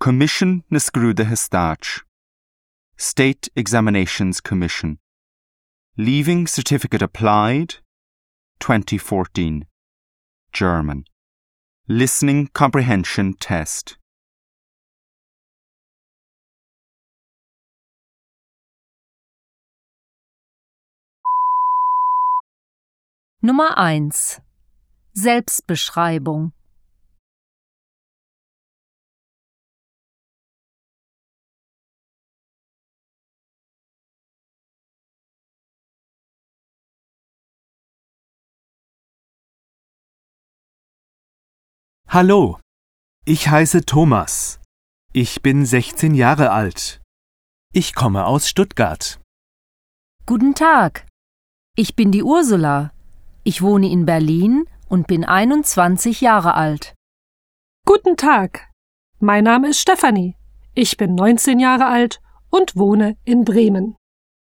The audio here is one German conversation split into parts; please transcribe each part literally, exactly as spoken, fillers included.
Commission na Scrúda Histach. State Examinations Commission. Leaving Certificate Applied, twenty fourteen. German. Listening Comprehension Test. Nummer eins. Selbstbeschreibung. Hallo, ich heiße Thomas. Ich bin sechzehn Jahre alt. Ich komme aus Stuttgart. Guten Tag. Ich bin die Ursula. Ich wohne in Berlin und bin einundzwanzig Jahre alt. Guten Tag. Mein Name ist Stefanie. Ich bin neunzehn Jahre alt und wohne in Bremen.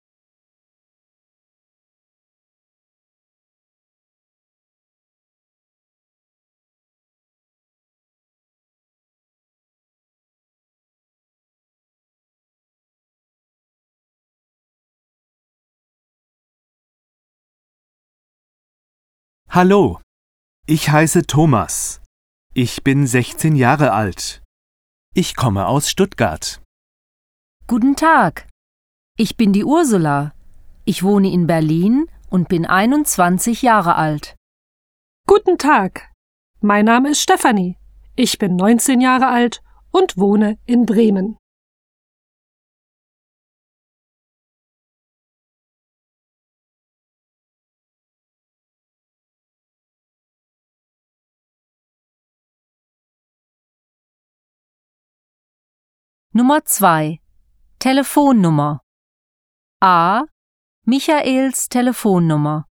Hallo, ich heiße Thomas. Ich bin sechzehn Jahre alt. Ich komme aus Stuttgart. Guten Tag. Ich bin die Ursula. Ich wohne in Berlin und bin einundzwanzig Jahre alt. Guten Tag. Mein Name ist Stefanie. Ich bin neunzehn Jahre alt und wohne in Bremen. Nummer zwei. Telefonnummer. A. Michaels Telefonnummer.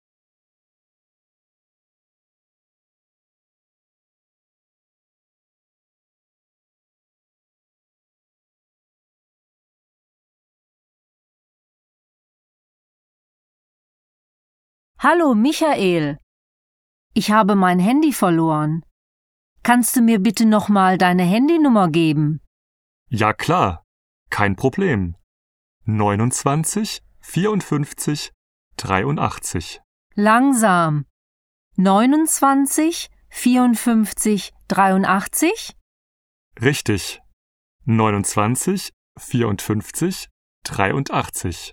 Hallo Michael. Ich habe mein Handy verloren. Kannst du mir bitte nochmal deine Handynummer geben? Ja klar, kein Problem. neunundzwanzig, vierundfünfzig, dreiundachtzig. Langsam. neunundzwanzig, vierundfünfzig, dreiundachtzig? Richtig. neunundzwanzig, vierundfünfzig, dreiundachtzig.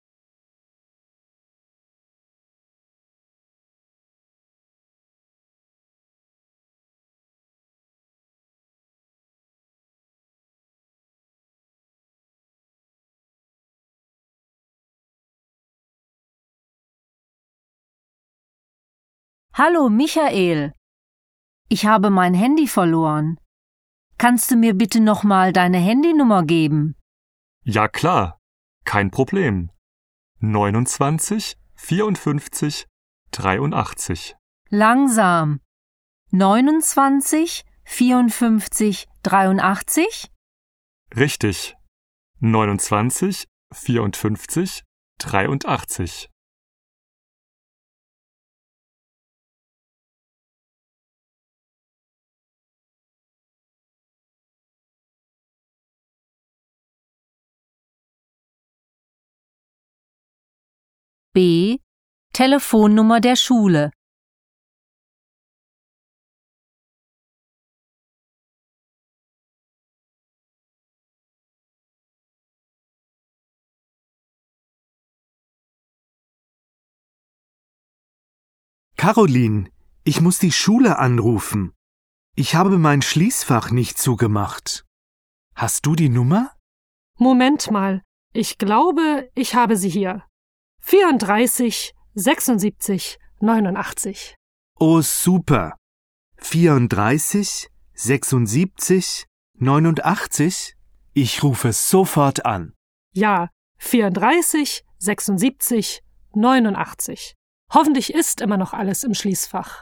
Hallo Michael. Ich habe mein Handy verloren. Kannst du mir bitte nochmal deine Handynummer geben? Ja klar, kein Problem. neunundzwanzig, vierundfünfzig, dreiundachtzig. Langsam. neunundzwanzig, vierundfünfzig, dreiundachtzig? Richtig. neunundzwanzig, vierundfünfzig, dreiundachtzig. B. Telefonnummer der Schule. Caroline, ich muss die Schule anrufen. Ich habe mein Schließfach nicht zugemacht. Hast du die Nummer? Moment mal. Ich glaube, ich habe sie hier. vierunddreißig, sechsundsiebzig, neunundachtzig. Oh, super. vierunddreißig, sechsundsiebzig, neunundachtzig? Ich rufe sofort an. Ja, vierunddreißig, sechsundsiebzig, neunundachtzig. Hoffentlich ist immer noch alles im Schließfach.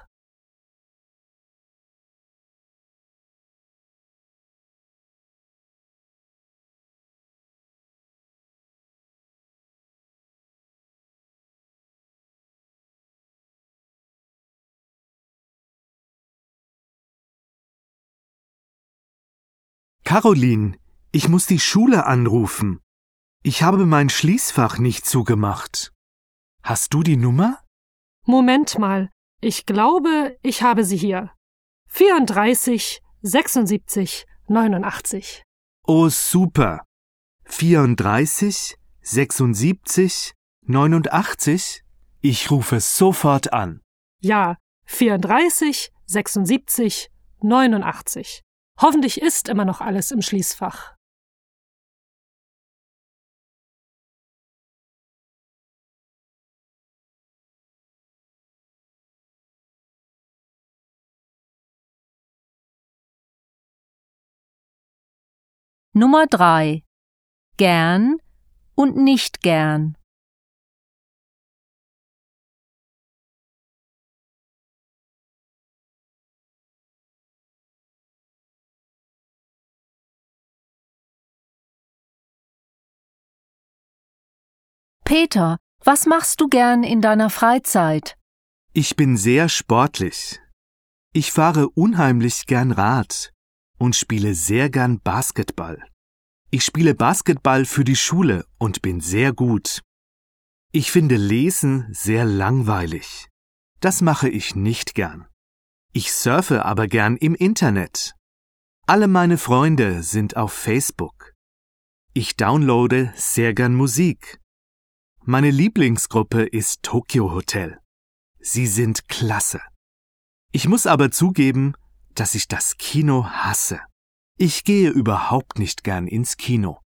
Caroline, ich muss die Schule anrufen. Ich habe mein Schließfach nicht zugemacht. Hast du die Nummer? Moment mal, ich glaube, ich habe sie hier. vierunddreißig, sechsundsiebzig, neunundachtzig. Oh, super. vierunddreißig, sechsundsiebzig, neunundachtzig? Ich rufe sofort an. Ja, vierunddreißig, sechsundsiebzig, neunundachtzig. Hoffentlich ist immer noch alles im Schließfach. Nummer drei. Gern und nicht gern. Peter, was machst du gern in deiner Freizeit? Ich bin sehr sportlich. Ich fahre unheimlich gern Rad und spiele sehr gern Basketball. Ich spiele Basketball für die Schule und bin sehr gut. Ich finde Lesen sehr langweilig. Das mache ich nicht gern. Ich surfe aber gern im Internet. Alle meine Freunde sind auf Facebook. Ich downloade sehr gern Musik. Meine Lieblingsgruppe ist Tokyo Hotel. Sie sind klasse. Ich muss aber zugeben, dass ich das Kino hasse. Ich gehe überhaupt nicht gern ins Kino.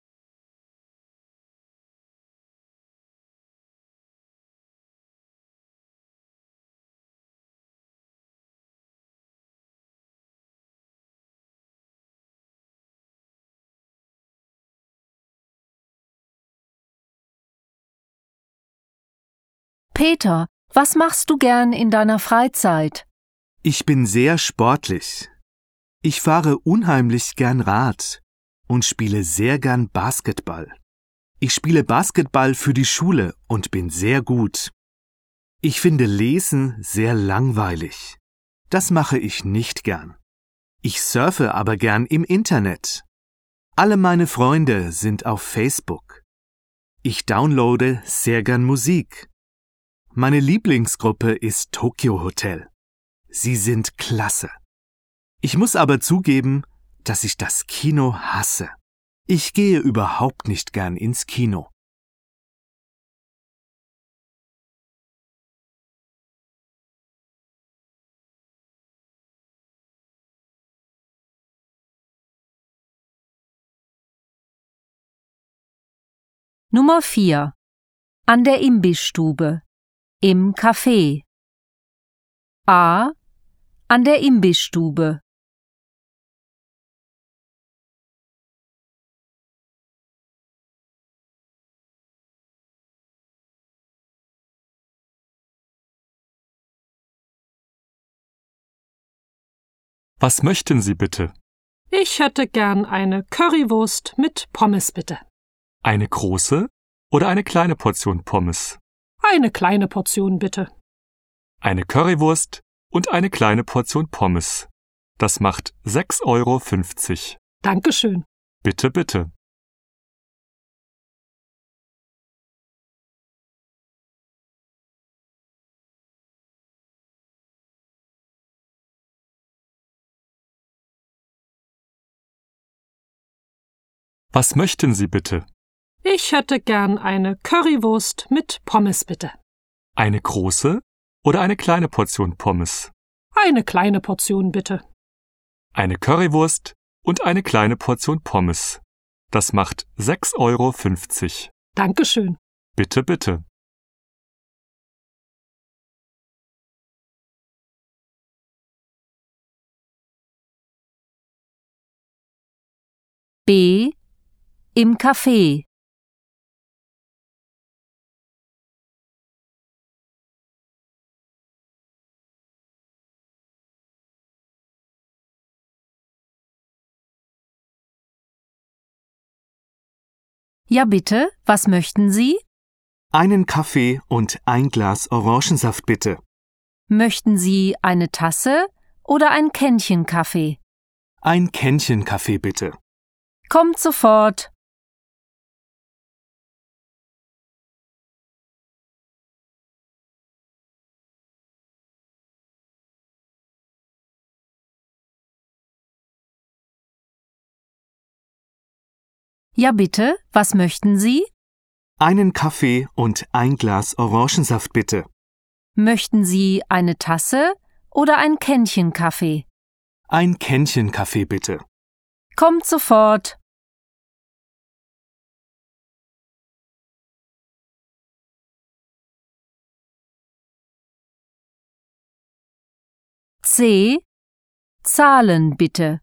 Peter, was machst du gern in deiner Freizeit? Ich bin sehr sportlich. Ich fahre unheimlich gern Rad und spiele sehr gern Basketball. Ich spiele Basketball für die Schule und bin sehr gut. Ich finde Lesen sehr langweilig. Das mache ich nicht gern. Ich surfe aber gern im Internet. Alle meine Freunde sind auf Facebook. Ich downloade sehr gern Musik. Meine Lieblingsgruppe ist Tokyo Hotel. Sie sind klasse. Ich muss aber zugeben, dass ich das Kino hasse. Ich gehe überhaupt nicht gern ins Kino. Nummer vier. An der Imbissstube. Im Café. A. An der Imbissstube. Was möchten Sie bitte? Ich hätte gern eine Currywurst mit Pommes, bitte. Eine große oder eine kleine Portion Pommes? Eine kleine Portion, bitte. Eine Currywurst und eine kleine Portion Pommes. Das macht sechs Euro fünfzig. Dankeschön. Bitte, bitte. Was möchten Sie bitte? Ich hätte gern eine Currywurst mit Pommes, bitte. Eine große oder eine kleine Portion Pommes? Eine kleine Portion, bitte. Eine Currywurst und eine kleine Portion Pommes. Das macht sechs Euro fünfzig. Dankeschön. Bitte, bitte. B. Im Café. Ja bitte, was möchten Sie? Einen Kaffee und ein Glas Orangensaft bitte. Möchten Sie eine Tasse oder ein Kännchen Kaffee? Ein Kännchen Kaffee bitte. Kommt sofort. Ja, bitte, was möchten Sie? Einen Kaffee und ein Glas Orangensaft bitte. Möchten Sie eine Tasse oder ein Kännchen Kaffee? Ein Kännchen Kaffee bitte. Kommt sofort. C. Zahlen bitte.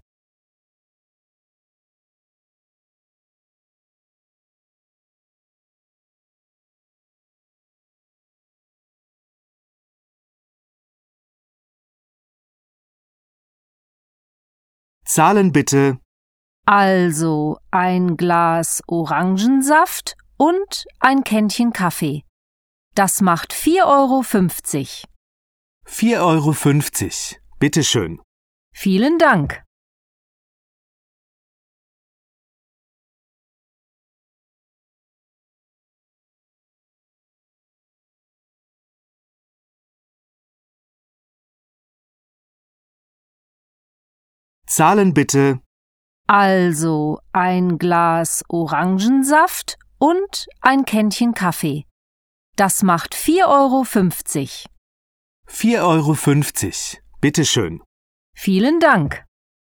Zahlen bitte. Also ein Glas Orangensaft und ein Kännchen Kaffee. Das macht vier Euro fünfzig. vier Euro fünfzig. Bitte schön. Vielen Dank. Zahlen bitte. Also ein Glas Orangensaft und ein Kännchen Kaffee. Das macht vier Euro fünfzig. vier Euro fünfzig. Bitte schön. Vielen Dank.